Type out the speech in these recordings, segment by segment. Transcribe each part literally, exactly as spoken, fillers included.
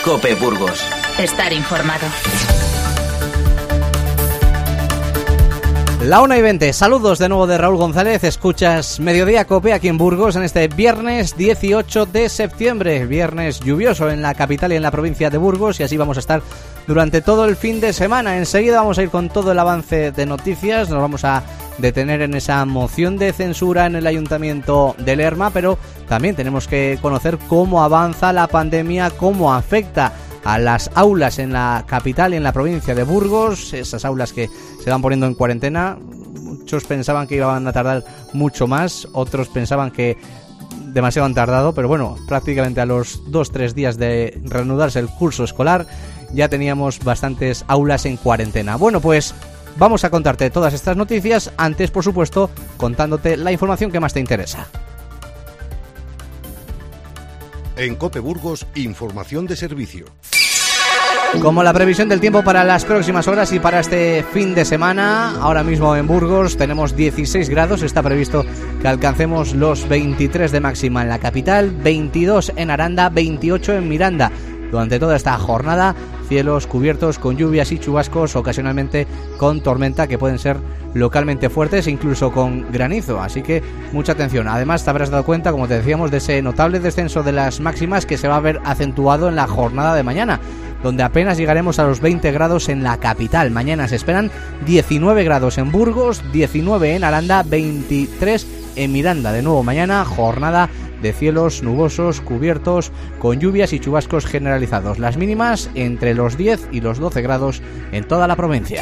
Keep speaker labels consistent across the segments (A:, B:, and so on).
A: COPE Burgos.
B: Estar informado.
C: La una y veinte, saludos de nuevo de Raúl González, escuchas Mediodía COPE aquí en Burgos en este viernes dieciocho de septiembre, viernes lluvioso en la capital y en la provincia de Burgos, y así vamos a estar durante todo el fin de semana. Enseguida vamos a ir con todo el avance de noticias, nos vamos a detener en esa moción de censura en el Ayuntamiento de Lerma, pero también tenemos que conocer cómo avanza la pandemia, cómo afecta a las aulas en la capital y en la provincia de Burgos, esas aulas que se van poniendo en cuarentena. Muchos pensaban que iban a tardar mucho más, otros pensaban que demasiado han tardado, pero bueno, prácticamente a los dos tres días de reanudarse el curso escolar ya teníamos bastantes aulas en cuarentena. Bueno, pues vamos a contarte todas estas noticias, antes por supuesto contándote la información que más te interesa.
D: En COPE Burgos, información de servicio.
C: Como la previsión del tiempo para las próximas horas y para este fin de semana, ahora mismo en Burgos tenemos dieciséis grados, está previsto que alcancemos los veintitrés de máxima en la capital, veintidós en Aranda, veintiocho en Miranda. Durante toda esta jornada, cielos cubiertos con lluvias y chubascos, ocasionalmente con tormenta, que pueden ser localmente fuertes e incluso con granizo, así que mucha atención. Además te habrás dado cuenta, como te decíamos, de ese notable descenso de las máximas que se va a ver acentuado en la jornada de mañana, donde apenas llegaremos a los veinte grados en la capital. Mañana se esperan diecinueve grados en Burgos, diecinueve en Aranda, veintitrés en Miranda. De nuevo mañana, jornada de cielos nubosos, cubiertos, con lluvias y chubascos generalizados. Las mínimas entre los diez y los doce grados en toda la provincia.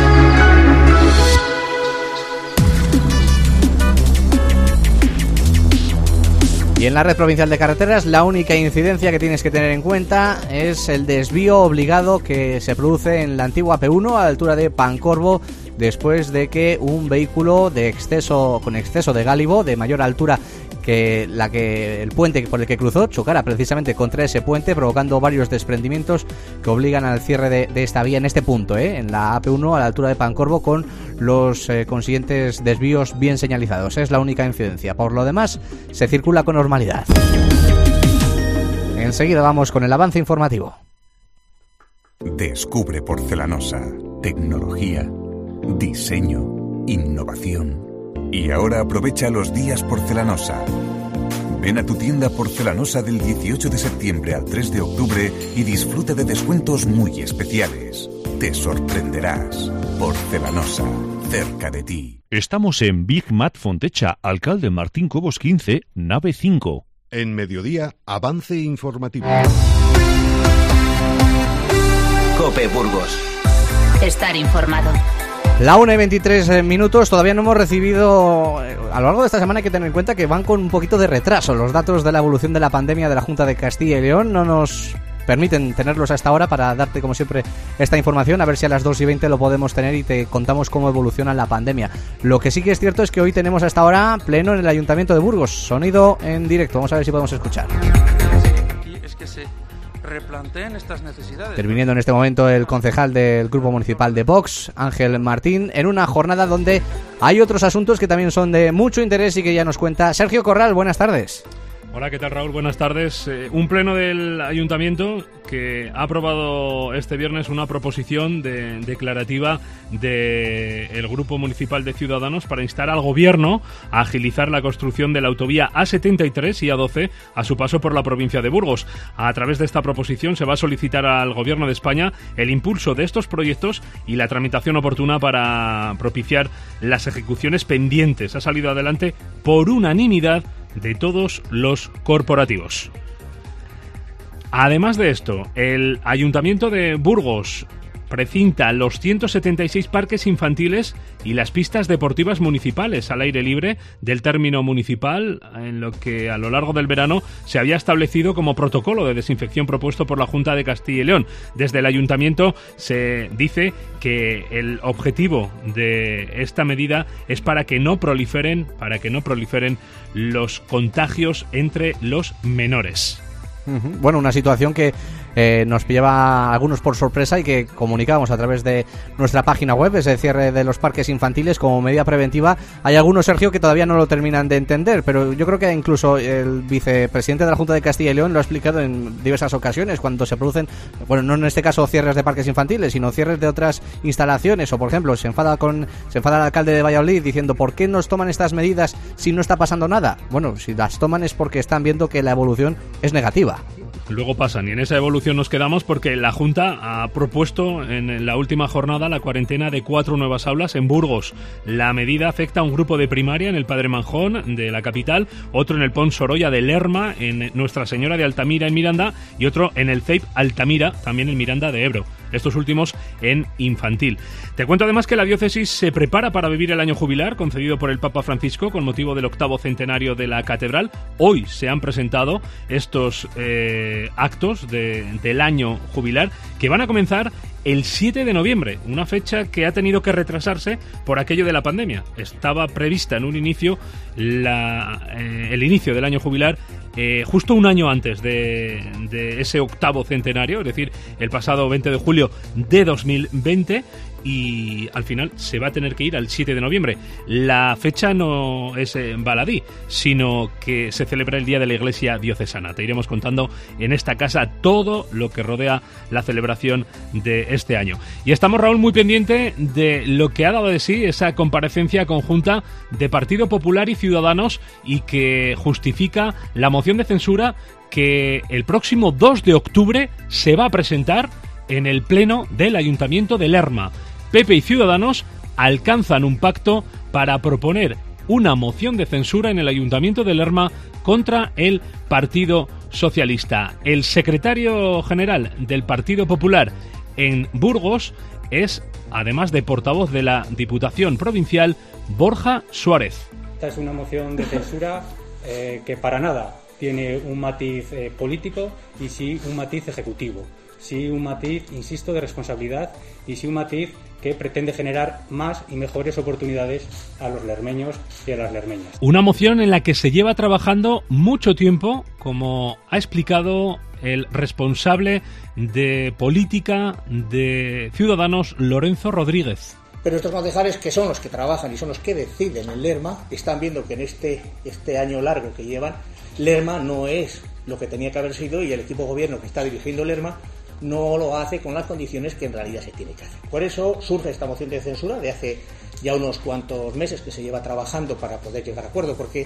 C: Y en la red provincial de carreteras, la única incidencia que tienes que tener en cuenta es el desvío obligado que se produce en la antigua P uno a la altura de Pancorbo, después de que un vehículo de exceso con exceso de gálibo, de mayor altura que la que el puente por el que cruzó, chocara precisamente contra ese puente, provocando varios desprendimientos que obligan al cierre de, de esta vía en este punto, ¿eh? en la A P uno a la altura de Pancorbo, con los eh, consiguientes desvíos bien señalizados. Es la única incidencia. Por lo demás, se circula con normalidad. Enseguida vamos con el avance informativo.
E: Descubre Porcelanosa. Tecnología, diseño, innovación. Y ahora aprovecha los días Porcelanosa. Ven a tu tienda Porcelanosa del dieciocho de septiembre al tres de octubre y disfruta de descuentos muy especiales. Te sorprenderás. Porcelanosa, cerca de ti.
F: Estamos en Big Mat Fontecha, Alcalde Martín Cobos quince, nave cinco.
D: En Mediodía, avance informativo.
A: COPE Burgos.
B: Estar informado.
C: La una y veintitrés minutos, todavía no hemos recibido, a lo largo de esta semana hay que tener en cuenta que van con un poquito de retraso los datos de la evolución de la pandemia de la Junta de Castilla y León. No nos permiten tenerlos hasta ahora para darte, como siempre, esta información, a ver si a las dos y veinte lo podemos tener y te contamos cómo evoluciona la pandemia. Lo que sí que es cierto es que hoy tenemos hasta ahora pleno en el Ayuntamiento de Burgos, sonido en directo, vamos a ver si podemos escuchar.
G: Aquí es que se replanteen estas necesidades.
C: Interviniendo en este momento el concejal del Grupo Municipal de Vox, Ángel Martín, en una jornada donde hay otros asuntos que también son de mucho interés y que ya nos cuenta Sergio Corral. Buenas tardes.
H: Hola, ¿qué tal, Raúl? Buenas tardes. Eh, un pleno del Ayuntamiento que ha aprobado este viernes una proposición de, declarativa del Grupo Municipal de Ciudadanos para instar al Gobierno a agilizar la construcción de la autovía A setenta y tres y A doce a su paso por la provincia de Burgos. A través de esta proposición se va a solicitar al Gobierno de España el impulso de estos proyectos y la tramitación oportuna para propiciar las ejecuciones pendientes. Ha salido adelante por unanimidad de todos los corporativos. Además de esto, el Ayuntamiento de Burgos precinta los ciento setenta y seis parques infantiles y las pistas deportivas municipales al aire libre del término municipal, en lo que a lo largo del verano se había establecido como protocolo de desinfección propuesto por la Junta de Castilla y León. Desde el Ayuntamiento se dice que el objetivo de esta medida es para que no proliferen, para que no proliferen los contagios entre los menores.
C: Bueno, una situación que eh, nos pillaba a algunos por sorpresa y que comunicábamos a través de nuestra página web, ese cierre de los parques infantiles como medida preventiva. Hay algunos, Sergio, que todavía no lo terminan de entender, pero yo creo que incluso el vicepresidente de la Junta de Castilla y León lo ha explicado en diversas ocasiones cuando se producen, bueno, no en este caso cierres de parques infantiles, sino cierres de otras instalaciones, o por ejemplo, se enfada con se enfada el alcalde de Valladolid diciendo ¿por qué nos toman estas medidas si no está pasando nada? Bueno, si las toman es porque están viendo que la evolución es negativa.
H: Luego pasan, y en esa evolución nos quedamos porque la Junta ha propuesto en la última jornada la cuarentena de cuatro nuevas aulas en Burgos. La medida afecta a un grupo de primaria en el Padre Manjón de la capital, otro en el Pons Sorolla de Lerma, en Nuestra Señora de Altamira en Miranda, y otro en el C E I P Altamira, también en Miranda de Ebro. Estos últimos en infantil. Te cuento además que la diócesis se prepara para vivir el año jubilar concedido por el Papa Francisco con motivo del octavo centenario de la catedral. Hoy se han presentado estos eh, actos de, del año jubilar que van a comenzar el siete de noviembre, una fecha que ha tenido que retrasarse por aquello de la pandemia. Estaba prevista en un inicio la, eh, el inicio del año jubilar eh, justo un año antes de, de ese octavo centenario, es decir, el pasado veinte de julio de dos mil veinte, y al final se va a tener que ir al siete de noviembre. La fecha no es en baladí, sino que se celebra el Día de la Iglesia Diocesana. Te iremos contando en esta casa todo lo que rodea la celebración de este año. Y estamos, Raúl, muy pendiente de lo que ha dado de sí esa comparecencia conjunta de Partido Popular y Ciudadanos, y que justifica la moción de censura que el próximo dos de octubre se va a presentar en el Pleno del Ayuntamiento de Lerma. P P y Ciudadanos alcanzan un pacto para proponer una moción de censura en el Ayuntamiento de Lerma contra el Partido Socialista. El secretario general del Partido Popular en Burgos es, además de portavoz de la Diputación Provincial, Borja Suárez.
I: Esta es una moción de censura eh, que para nada tiene un matiz eh, político y sí un matiz ejecutivo. Sí un matiz, insisto, de responsabilidad, y sí un matiz que pretende generar más y mejores oportunidades a los lermeños y a las lermeñas.
H: Una moción en la que se lleva trabajando mucho tiempo, como ha explicado el responsable de política de Ciudadanos, Lorenzo Rodríguez.
J: Pero estos concejales, que son los que trabajan y son los que deciden en Lerma, están viendo que en este, este año largo que llevan, Lerma no es lo que tenía que haber sido, y el equipo de gobierno que está dirigiendo Lerma no lo hace con las condiciones que en realidad se tiene que hacer. Por eso surge esta moción de censura de hace ya unos cuantos meses que se lleva trabajando para poder llegar a acuerdo, porque...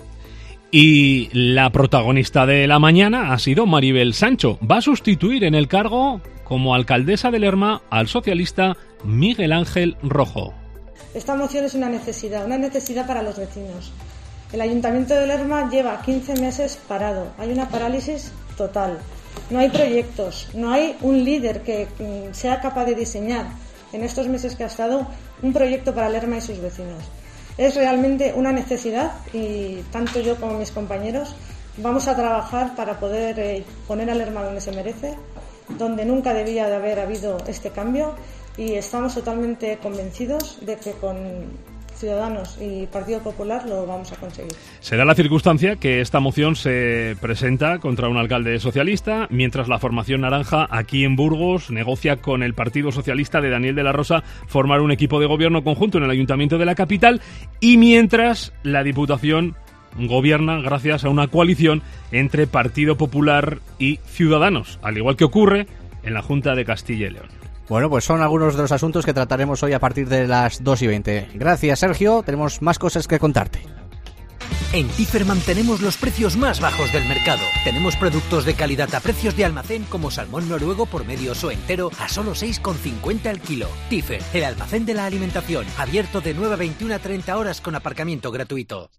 H: Y la protagonista de la mañana ha sido Maribel Sancho. Va a sustituir en el cargo como alcaldesa de Lerma al socialista Miguel Ángel Rojo.
K: Esta moción es una necesidad, una necesidad para los vecinos. El Ayuntamiento de Lerma lleva quince meses parado. Hay una parálisis total. No hay proyectos, no hay un líder que sea capaz de diseñar en estos meses que ha estado un proyecto para Lerma y sus vecinos. Es realmente una necesidad, y tanto yo como mis compañeros vamos a trabajar para poder eh, poner a Lerma donde se merece, donde nunca debía de haber habido este cambio, y estamos totalmente convencidos de que con Ciudadanos y Partido Popular lo vamos a conseguir.
H: Se da la circunstancia que esta moción se presenta contra un alcalde socialista, mientras la formación naranja aquí en Burgos negocia con el Partido Socialista de Daniel de la Rosa formar un equipo de gobierno conjunto en el Ayuntamiento de la capital, y mientras la Diputación gobierna gracias a una coalición entre Partido Popular y Ciudadanos, al igual que ocurre en la Junta de Castilla y León.
C: Bueno, pues son algunos de los asuntos que trataremos hoy a partir de las dos y veinte. Gracias, Sergio. Tenemos más cosas que contarte.
L: En Tifer mantenemos los precios más bajos del mercado. Tenemos productos de calidad a precios de almacén como salmón noruego por medio o entero a solo seis con cincuenta el kilo. Tifer, el almacén de la alimentación, abierto de nueve a veintiuna a treinta horas con aparcamiento gratuito.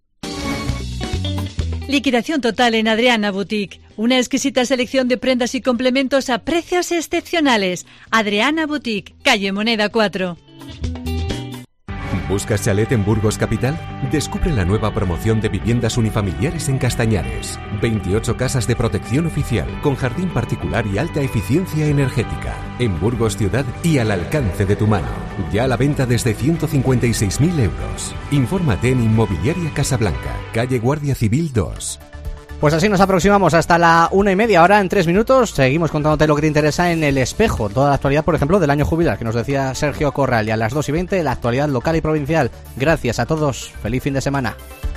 M: Liquidación total en Adriana Boutique. Una exquisita selección de prendas y complementos a precios excepcionales. Adriana Boutique, calle Moneda cuatro.
N: ¿Buscas chalet en Burgos Capital? Descubre la nueva promoción de viviendas unifamiliares en Castañares. veintiocho casas de protección oficial, con jardín particular y alta eficiencia energética. En Burgos Ciudad y al alcance de tu mano. Ya a la venta desde ciento cincuenta y seis mil euros. Infórmate en Inmobiliaria Casablanca, calle Guardia Civil dos.
C: Pues así nos aproximamos hasta la una y media. Ahora en tres minutos seguimos contándote lo que te interesa en El Espejo. Toda la actualidad, por ejemplo, del año jubilar, que nos decía Sergio Corral. Y a las dos y veinte la actualidad local y provincial. Gracias a todos. Feliz fin de semana.